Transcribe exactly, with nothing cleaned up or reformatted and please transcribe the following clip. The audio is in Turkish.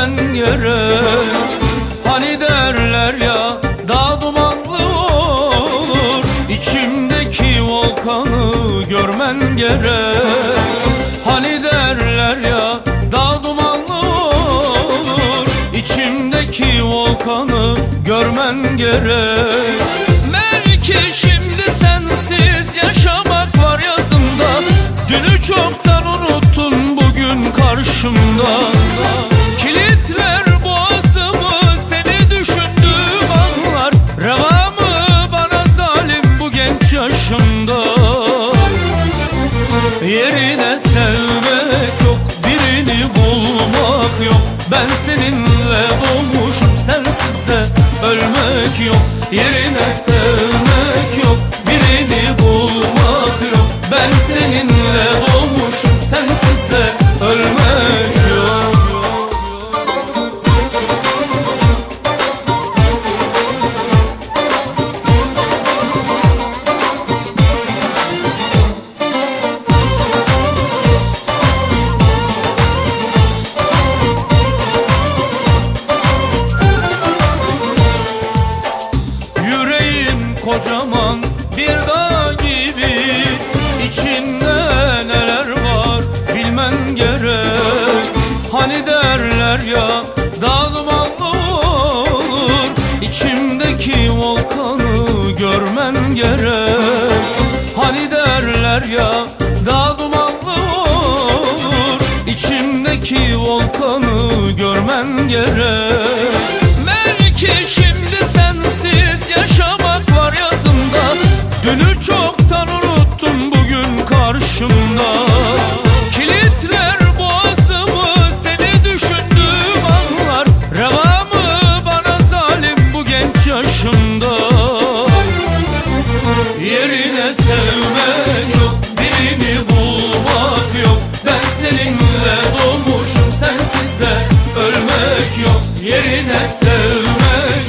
görmen gerek. Hani derler ya, dağ dumanlı olur, içimdeki volkanı görmen gerek. Hani derler ya, dağ dumanlı olur, içimdeki volkanı görmen gerek. Belki şimdi sensiz yaşamak var yazımda, dünü çoktan unuttun bugün karşımda. Kilitler boğazımı seni düşündüğüm anlar, reva mı bana zalim bu genç yaşımda? Yerine sevmek yok, birini bulmak yok, ben seninle doğmuşum, sensiz de ölmek yok. Yerine sevmek yok, birini bulmak yok, ben seninle doğmuşum, sensiz de ölmek yok. Kocaman bir dağ gibi, içinde neler var bilmen gerek. Hani derler ya, dağ dumanlı olur, içimdeki volkanı görmen gerek. Hani derler ya, dağ dumanlı olur, içimdeki volkanı görmen gerek. Belki şimdi sensiz yaşamak var yazımda, dünü çoktan unuttun bugün karşımda. Kilitler boğazımı seni düşündüğüm anlar, reva mı bana zalim bu genç yaşımda? Yerine sevmek yok, birini bulmak yok, ben seninle doğmuşum, sensiz de ölmek yok. Yerine sevmek